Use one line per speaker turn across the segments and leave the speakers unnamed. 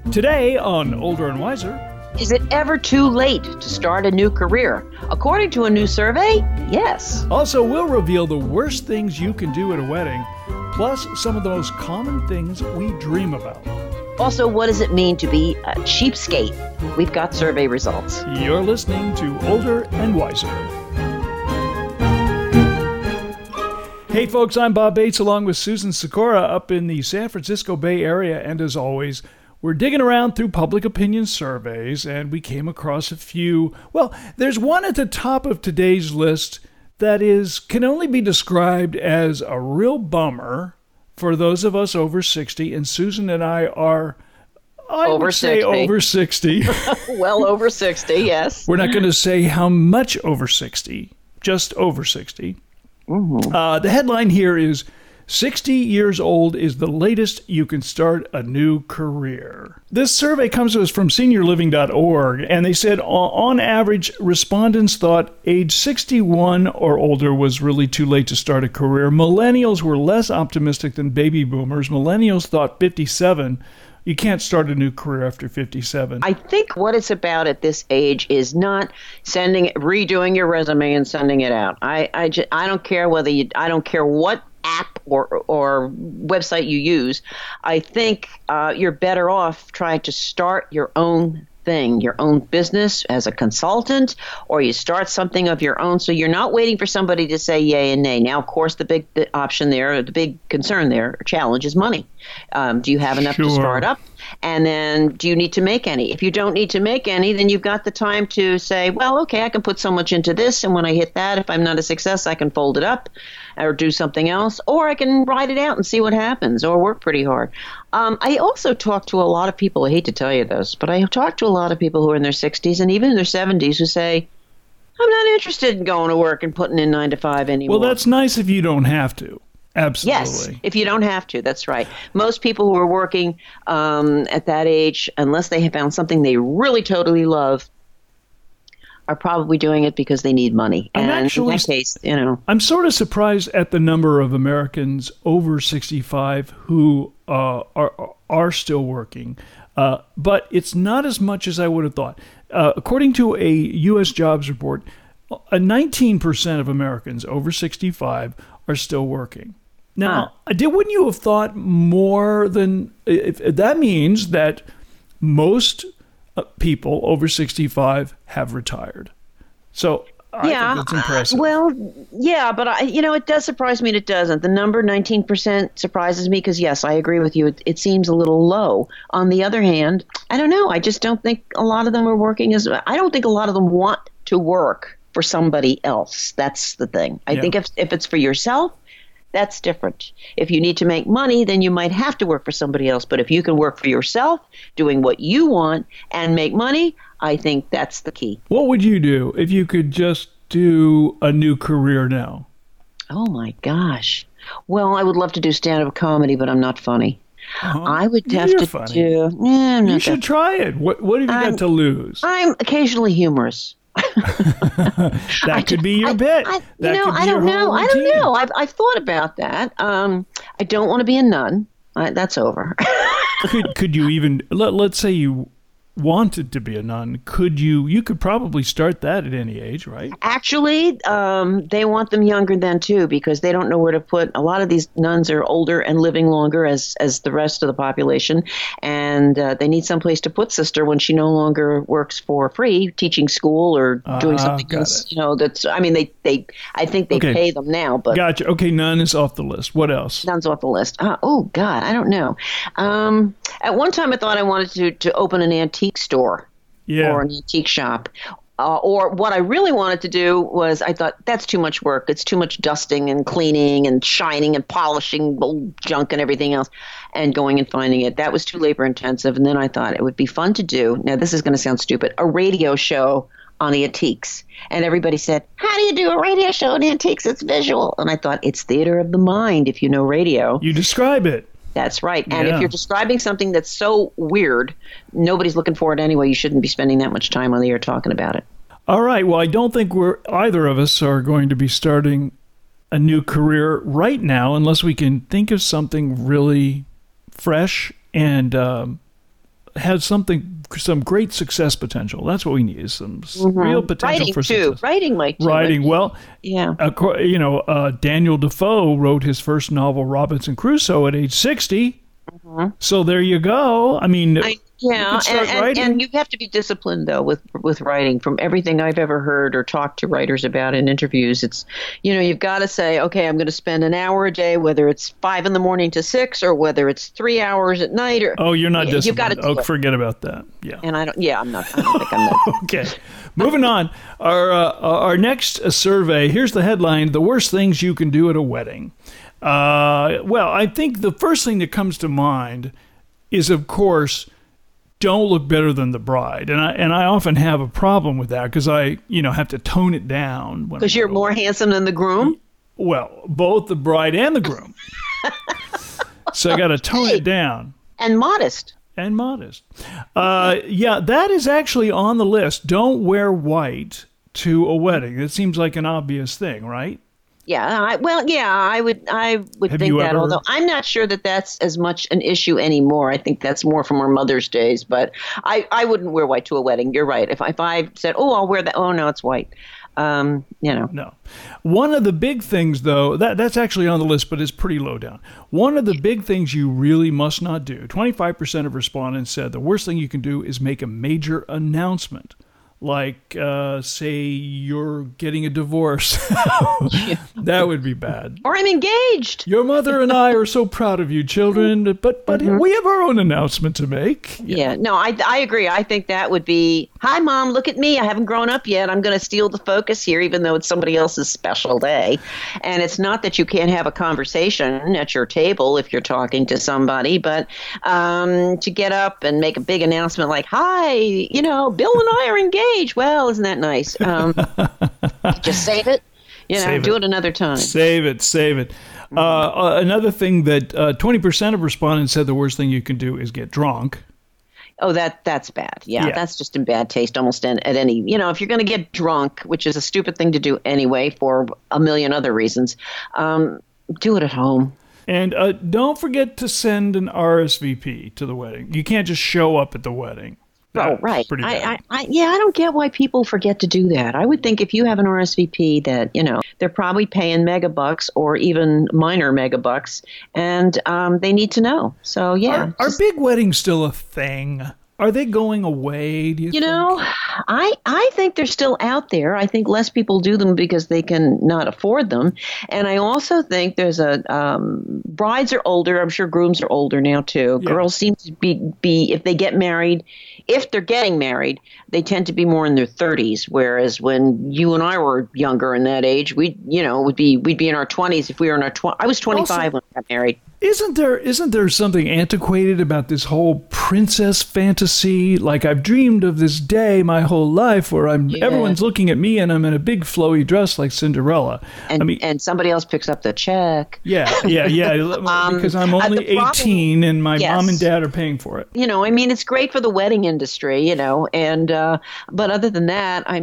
Today on Older and Wiser.
Is it ever too late to start a new career? According to a new survey, yes.
Also, we'll reveal the worst things you can do at a wedding, plus some of the most common things we dream about.
Also, what does it mean to be a cheapskate? We've got survey results.
You're listening to Older and Wiser. Hey folks, I'm Bob Bates along with Susan Sikora up in the San Francisco Bay Area, and as always, we're digging around through public opinion surveys, and we came across a few. Well, there's one at the top of today's list that can only be described as a real bummer for those of us over 60, and Susan and I are,
over
60.
Well over 60, yes.
We're not going to say how much over 60, just over 60.
Mm-hmm.
The headline here is, 60 years old is the latest you can start a new career. This survey comes to us from seniorliving.org, and they said on average, respondents thought age 61 or older was really too late to start a career. Millennials were less optimistic than baby boomers. Millennials thought 57. You can't start a new career after 57.
I think what it's about at this age is not redoing your resume and sending it out. I don't care I don't care what app or website you use. I think you're better off trying to start your own thing, your own business as a consultant, or you start something of your own, so you're not waiting for somebody to say yay and nay. Now, of course, the big option there, the big concern there, or challenge is money. Do you have enough to start up? And then do you need to make any? If you don't need to make any, then you've got the time to say, well, okay, I can put so much into this, and when I hit that, if I'm not a success, I can fold it up or do something else, or I can ride it out and see what happens, or work pretty hard. I also talk to a lot of people, I hate to tell you this, but I talk to a lot of people who are in their 60s and even in their 70s who say, I'm not interested in going to work and putting in 9 to 5 anymore.
Well, that's nice if you don't have to. Absolutely.
Yes, if you don't have to, that's right. Most people who are working at that age, unless they have found something they really totally love, are probably doing it because they need money. And in that case,
I'm sort of surprised at the number of Americans over 65 who are still working, but it's not as much as I would have thought. According to a U.S. jobs report, 19% of Americans over 65 are still working. Now, wouldn't you have thought more than if that means that most people over 65 have retired? So I think that's impressive.
Well, yeah, but it does surprise me and it doesn't. The number 19% surprises me because, yes, I agree with you. It seems a little low. On the other hand, I don't know. I just don't think a lot of them are working I don't think a lot of them want to work for somebody else. That's the thing. I think if it's for yourself, that's different. If you need to make money, then you might have to work for somebody else. But if you can work for yourself, doing what you want and make money, I think that's the key.
What would you do if you could just do a new career now?
Oh, my gosh. Well, I would love to do stand-up comedy, but I'm not funny. I would have to
funny.
do...
you should try it. What have you got to lose?
I'm occasionally humorous.
That could be your bit.
I don't know. I've thought about that. I don't want to be a nun. That's over.
Could you even let's say you wanted to be a nun? You could probably start that at any age, right?
Actually, they want them younger then too, because they don't know where to put. A lot of these nuns are older and living longer as the rest of the population, and they need someplace to put sister when she no longer works for free, teaching school or doing something else. That's. I mean, I think they pay them now, but
gotcha. Okay, nun is off the list. What else?
Nun's off the list. Oh God, I don't know. At one time, I thought I wanted to open an antique store or an antique shop. Or what I really wanted to do was, I thought, that's too much work. It's too much dusting and cleaning and shining and polishing old junk and everything else and going and finding it. That was too labor intensive. And then I thought it would be fun to do, now this is going to sound stupid, a radio show on the antiques. And everybody said, how do you do a radio show on antiques? It's visual. And I thought, it's theater of the mind if you know radio.
You describe it.
That's right. And if you're describing something that's so weird, nobody's looking for it anyway. You shouldn't be spending that much time on the air talking about it.
All right. Well, I don't think either of us are going to be starting a new career right now unless we can think of something really fresh and has some great success potential. That's what we need, is some real potential
Writing
for
too.
success.
Writing might too.
Writing, well,
yeah.
Daniel Defoe wrote his first novel, Robinson Crusoe, at age 60. So there you go. I mean,
and you have to be disciplined though with writing. From everything I've ever heard or talked to writers about in interviews, it's you've got to say, okay, I'm going to spend an hour a day, whether it's 5 a.m. to 6 or whether it's 3 hours at night. Or
you're not disciplined.
You've got to do it.
Forget about that. Yeah,
and I'm not. I don't think I'm that.
Okay, moving on. Our next survey. Here's the headline: The worst things you can do at a wedding. Well, I think the first thing that comes to mind is, of course, don't look better than the bride. And I often have a problem with that because I, have to tone it down.
Because you're more handsome than the groom?
Well, both the bride and the groom. So I got to tone it down.
And modest.
Yeah, that is actually on the list. Don't wear white to a wedding. It seems like an obvious thing, right?
Yeah, I would think that, although I'm not sure that that's as much an issue anymore. I think that's more from our mother's days, but I wouldn't wear white to a wedding. You're right. If I said, I'll wear that, no, it's white. No.
One of the big things, though, that's actually on the list, but it's pretty low down. One of the big things you really must not do, 25% of respondents said the worst thing you can do is make a major announcement. Like, say you're getting a divorce. That would be bad.
Or I'm engaged.
Your mother and I are so proud of you, children, but we have our own announcement to make.
Yeah, no, I agree. I think that would be, hi, Mom, look at me. I haven't grown up yet. I'm going to steal the focus here, even though it's somebody else's special day. And it's not that you can't have a conversation at your table if you're talking to somebody, but to get up and make a big announcement like, hi, Bill and I are engaged. Well, isn't that nice? Just save it. Do it another time.
Save it. Another thing that 20% of respondents said the worst thing you can do is get drunk.
Oh, that's bad. Yeah, that's just in bad taste almost at any, if you're going to get drunk, which is a stupid thing to do anyway for a million other reasons, do it at home.
And don't forget to send an RSVP to the wedding. You can't just show up at the wedding.
Right. I don't get why people forget to do that. I would think if you have an RSVP that, they're probably paying megabucks or even minor megabucks, and they need to know. So, yeah.
Are big weddings still a thing? Are they going away, do you think?
I think they're still out there. I think less people do them because they can not afford them. And I also think there's brides are older. I'm sure grooms are older now, too. Yeah. Girls seem to be, if they get married, if they're getting married, they tend to be more in their 30s. Whereas when you and I were younger in that age, we'd be in our 20s if we were in our 20s. I was 25 when I got married.
Isn't there something antiquated about this whole princess fantasy? Like, I've dreamed of this day my whole life where everyone's looking at me and I'm in a big flowy dress like Cinderella.
And somebody else picks up the check.
Yeah. Because I'm only 18 and my mom and dad are paying for it.
It's great for the wedding industry, and but other than that, I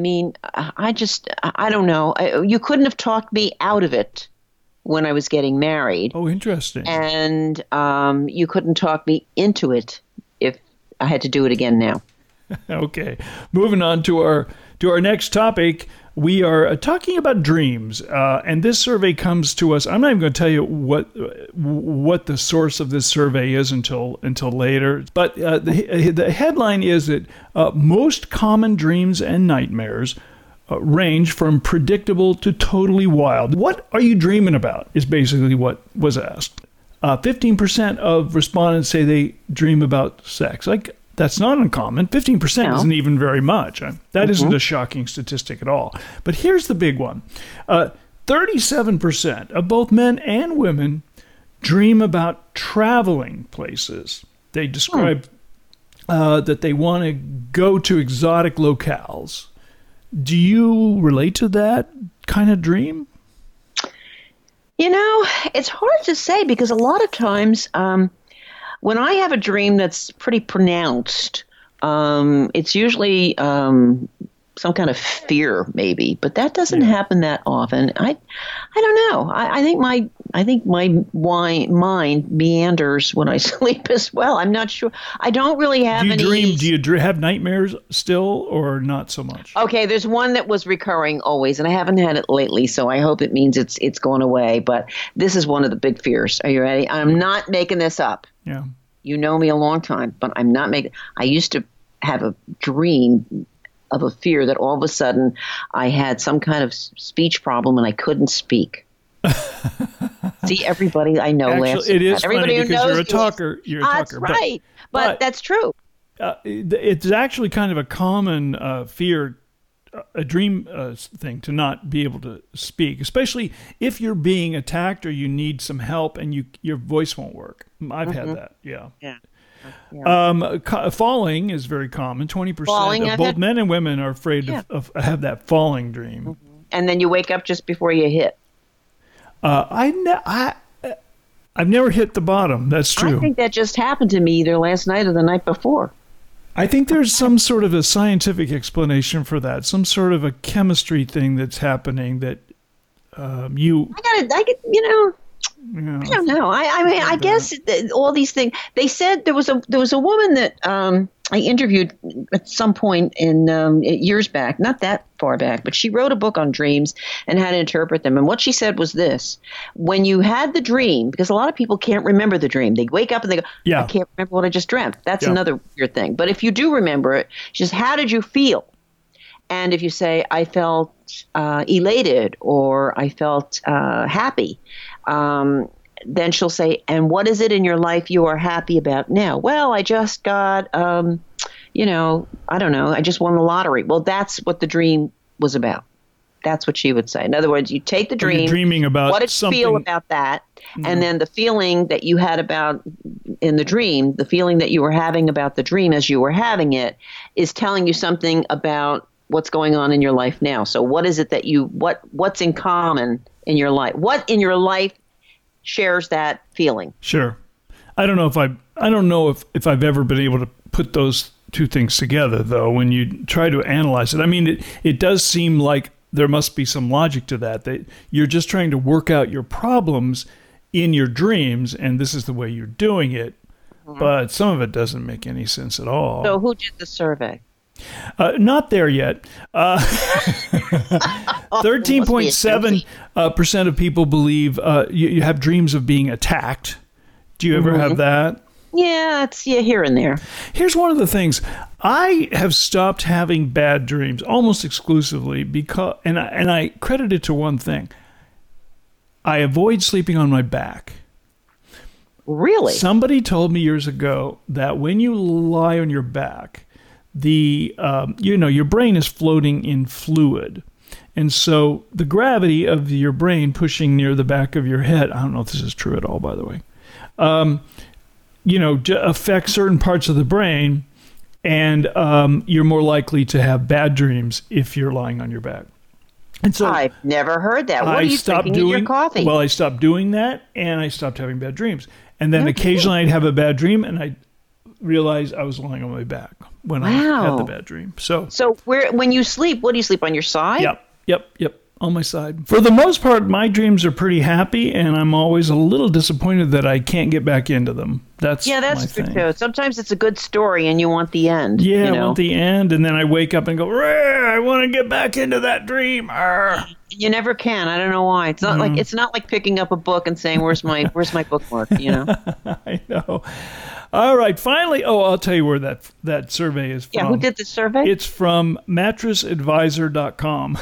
don't know. You couldn't have talked me out of it when I was getting married.
Oh, interesting.
And you couldn't talk me into it if I had to do it again now.
Okay. Moving on to our next topic. We are talking about dreams, and this survey comes to us. I'm not even going to tell you what the source of this survey is until later. But the headline is that most common dreams and nightmares range from predictable to totally wild. What are you dreaming about is basically what was asked. 15% of respondents say they dream about sex. Like, that's not uncommon. 15% isn't even very much. That isn't a shocking statistic at all. But here's the big one. 37% of both men and women dream about traveling places. They describe that they want to go to exotic locales. Do you relate to that kind of dream?
It's hard to say because a lot of times when I have a dream that's pretty pronounced, it's usually some kind of fear, maybe, but that doesn't happen that often. I don't know. I think my mind meanders when I sleep as well. I'm not sure. I don't really have any.
Do you have nightmares still, or not so much?
Okay, there's one that was recurring always, and I haven't had it lately, so I hope it means it's gone away. But this is one of the big fears. Are you ready? I'm not making this up.
Yeah.
You know me a long time, but I'm not making. I used to have a dream of a fear that all of a sudden I had some kind of speech problem and I couldn't speak. See, everybody I know laughs.
It is
everybody
funny because you're a talker. You're a talker.
That's right. But that's true.
It's actually kind of a common fear, a dream thing, to not be able to speak, especially if you're being attacked or you need some help and your voice won't work. I've had that. Yeah.
Yeah.
Falling is very common. 20% of both men and women are afraid of have that falling dream.
And then you wake up just before you hit.
I've never hit the bottom. That's true.
I think that just happened to me either last night or the night before.
I think there's some sort of a scientific explanation for that. Some sort of a chemistry thing that's happening that I don't know. I mean, I guess all these things. They said there was a woman that I interviewed at some point in years back, not that far back, but she wrote a book on dreams and how to interpret them. And what she said was this: when you had the dream, because a lot of people can't remember the dream, they wake up and they go, "I can't remember what I just dreamt." That's another weird thing. But if you do remember it, she says, "How did you feel?" And if you say, "I felt elated," or "I felt happy," then she'll say, "And what is it in your life you are happy about now?" "Well, I just got, I don't know, I just won the lottery." Well, that's what the dream was about. That's what she would say. In other words, you take the dream, dreaming about
what did you feel about that, and then the feeling that you had about in the dream, the feeling that you were having about the dream as you were having it, is telling you something about what's going on in your life now. So what is it that what's in common in your life? What in your life shares that feeling?
Sure. I don't know if I've ever been able to put those two things together, though, when you try to analyze it. I mean, it does seem like there must be some logic to that you're just trying to work out your problems in your dreams, and this is the way you're doing it. Mm-hmm. But some of it doesn't make any sense at all.
So who did the survey?
Not there yet. 13.7% of people believe you have dreams of being attacked. Do you ever have that?
Yeah, it's here and there.
Here's one of the things. I have stopped having bad dreams almost exclusively because, and I credit it to one thing. I avoid sleeping on my back.
Really?
Somebody told me years ago that when you lie on your back, your brain is floating in fluid. And so the gravity of your brain pushing near the back of your head, I don't know if this is true at all, by the way, affects certain parts of the brain, and you're more likely to have bad dreams if you're lying on your back. And so
I've never heard that. What are you drinking in your coffee?
Well, I stopped doing that, and I stopped having bad dreams. And then occasionally I'd have a bad dream, and I realized I was lying on my back when I had the bad dream. So
when you sleep, what do you sleep on your side?
Yep. On my side. For the most part, my dreams are pretty happy, and I'm always a little disappointed that I can't get back into them. That's
true too. Sometimes it's a good story, and you want the end.
Yeah, I want the end, and then I wake up and go, I want to get back into that dream.
You never can. I don't know why. It's not like picking up a book and saying, "Where's my bookmark?" You know.
I know. All right. Finally, I'll tell you where that survey is from.
Yeah, who did the survey?
It's from mattressadvisor.com.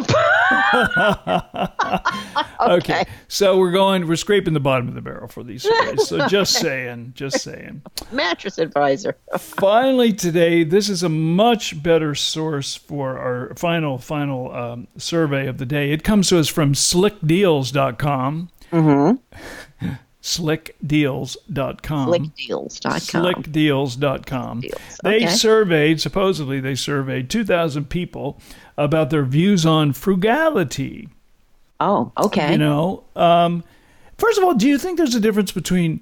Okay. So we're scraping the bottom of the barrel for these surveys. So just saying.
Mattress Advisor.
Finally today, this is a much better source for our final survey of the day. It comes to us from slickdeals.com.
Mm-hmm.
Slickdeals.com.
Slickdeals.com.
Supposedly they surveyed 2,000 people about their views on frugality.
Oh, okay.
First of all, do you think there's a difference between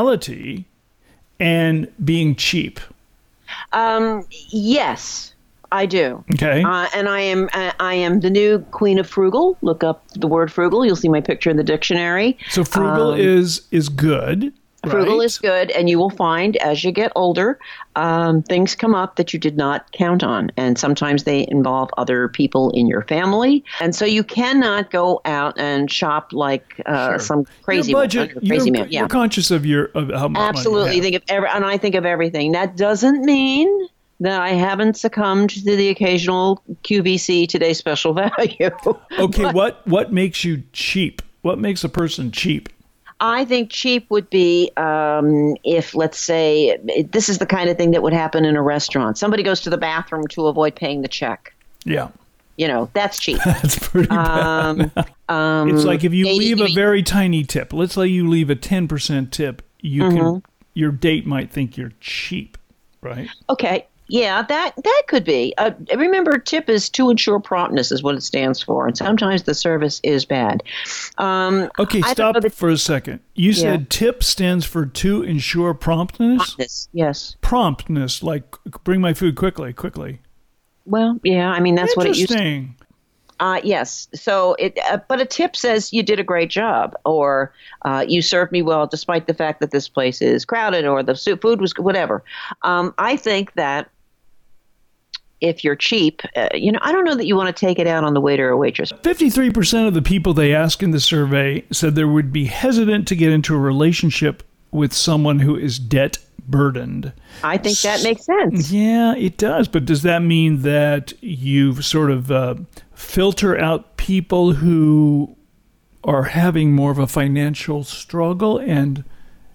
frugality and being cheap?
Yes. I do.
Okay.
And I am the new queen of frugal. Look up the word frugal. You'll see my picture in the dictionary.
So frugal is good.
Frugal
right?
is good, and you will find as you get older, things come up that you did not count on, and sometimes they involve other people in your family, and so you cannot go out and shop like some crazy
your budget.
man.
You're conscious of how much
Absolutely,
money you have.
and I think of everything. That doesn't mean that I haven't succumbed to the occasional QVC Today Special Value.
Okay, what makes you cheap? What makes a person cheap?
I think cheap would be if, let's say, this is the kind of thing that would happen in a restaurant. Somebody goes to the bathroom to avoid paying the check.
Yeah.
That's cheap.
That's pretty bad. It's like if you leave a very tiny tip. Let's say you leave a 10% tip, your date might think you're cheap, right?
Okay. Yeah, that could be. Remember, TIP is to ensure promptness is what it stands for, and sometimes the service is bad.
Okay, stop for a second. You said TIP stands for to ensure promptness?
Promptness, yes.
Promptness, like bring my food quickly.
Well, yeah, I mean, that's what it used to be. Yes. So but a tip says you did a great job, or you served me well despite the fact that this place is crowded, or the food was whatever. I think that if you're cheap, I don't know that you want to take it out on the waiter or waitress.
53% of the people they asked in the survey said they would be hesitant to get into a relationship with someone who is debt burdened.
I think that makes sense.
Yeah, it does. But does that mean that you sort of filter out people who are having more of a financial struggle? And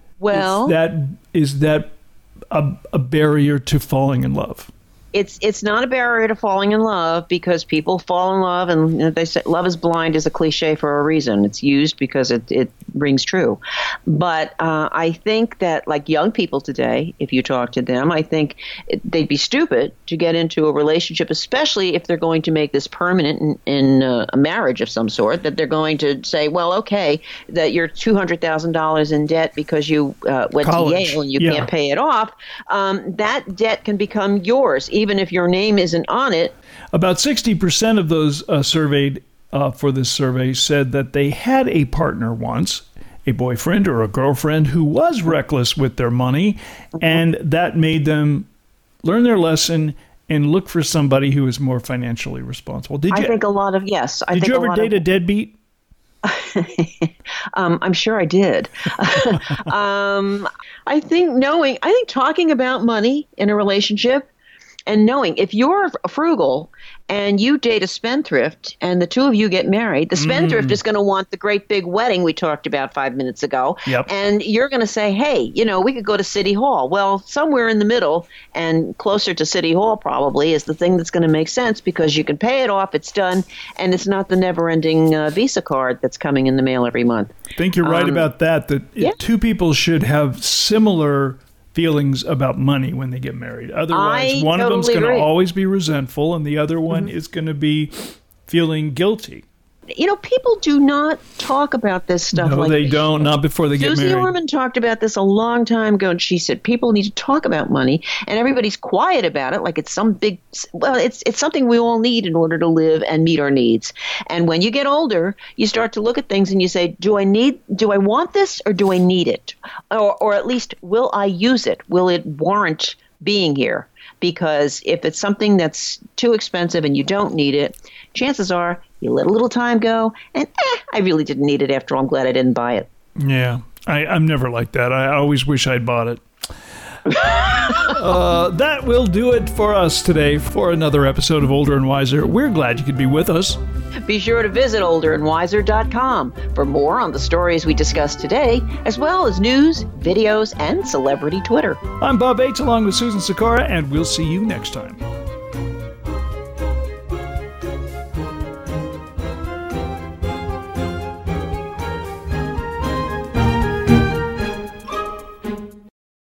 is that a barrier to falling in love?
It's not a barrier to falling in love, because people fall in love, and they say love is blind is a cliche for a reason. It's used because it rings true. But I think that, like young people today, if you talk to them, I think they'd be stupid to get into a relationship, especially if they're going to make this permanent in a marriage of some sort, that they're going to say, well, okay, that you're $200,000 in debt because you went to Yale and you can't pay it off. That debt can become yours, even if your name isn't on it. About
60% of those surveyed for this survey said that they had a partner once, a boyfriend or a girlfriend, who was reckless with their money, and that made them learn their lesson and look for somebody who is more financially responsible.
I think a lot of, yes.
Did you ever date a deadbeat?
I'm sure I did. I think talking about money in a relationship, and knowing if you're frugal and you date a spendthrift and the two of you get married, the spendthrift is going to want the great big wedding we talked about 5 minutes ago.
Yep.
And you're going to say, hey, we could go to City Hall. Well, somewhere in the middle and closer to City Hall probably is the thing that's going to make sense, because you can pay it off, it's done, and it's not the never-ending Visa card that's coming in the mail every month.
I think you're right about that two people should have similar feelings about money when they get married. Otherwise, one of them's going to always be resentful, and the other one is going to be feeling guilty.
People do not talk about this stuff.
No, they don't. Not before they get married.
Susie Orman talked about this a long time ago, and she said people need to talk about money, and everybody's quiet about it like it's some big. Well, it's something we all need in order to live and meet our needs. And when you get older, you start to look at things and you say, do I want this, or do I need it, or at least will I use it? Will it warrant being here? Because if it's something that's too expensive and you don't need it, chances are you let a little time go, and I really didn't need it after all. I'm glad I didn't buy it.
Yeah, I'm never like that. I always wish I'd bought it. That will do it for us today for another episode of Older and Wiser. We're glad you could be with us.
Be sure to visit olderandwiser.com for more on the stories we discussed today, as well as news, videos, and celebrity Twitter.
I'm Bob Bates along with Susan Sikora, and we'll see you next time.